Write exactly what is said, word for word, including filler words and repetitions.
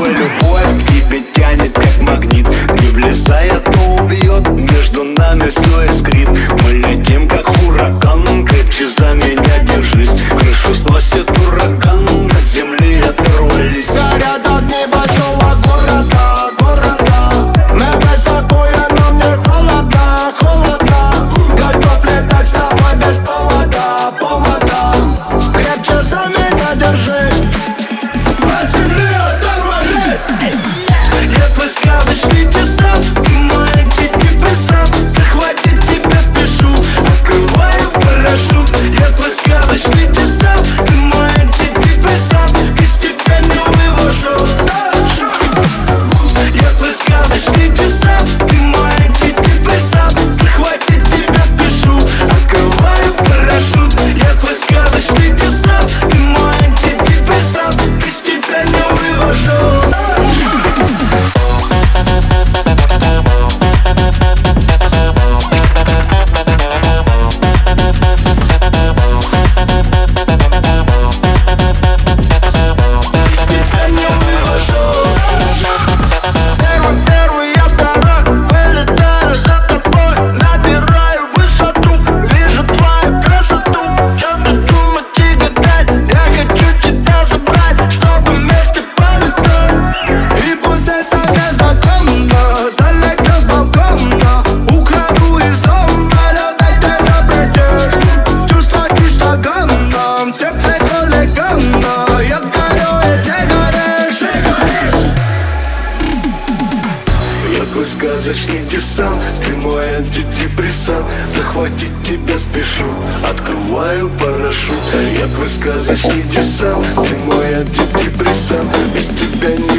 Твой любовь к тебе тянет как магнит. Не влезает, но убьет, между нами все искрит. Мы летим как ураган, крепче за меня держись. Крышу сносит ураган, от земли оторвались. Горят огни большого города, города. Мы высоко, но мне холодно, холодно. Готов летать с тобой без повода, повода. Крепче за меня держись. От земли оторвались. Я твой сказочный десант, ты мой антидепрессант. Захватить тебя спешу, открываю парашют. Я твой сказочный десант, ты мой антидепрессант. Без тебя не вывожу. Я твой сказочный десант, ты мой антидепрессант. Захватить тебя спешу, открываю парашют. Я твой сказочный десант, ты мой антидепрессант. Без тебя не вывожу. Первый, первый, я второй. Вылетаю за тобой, набираю высоту. Вижу твою красоту. Чё тут думать и гадать? Я хочу тебя забрать, чтобы вместе полетать. И пусть это незаконно, залетел с балкона. Украду из дома, любить ты запретишь. Чувства чисто ганном, сердце хулиганно. Я горю, и ты горишь, ты горишь. Я твой сказочный десант, ты мой антидепрессант. Захватить тебя спешу, открываю парашют. Я твой сказочный десант, ты мой антидепрессант. Без тебя не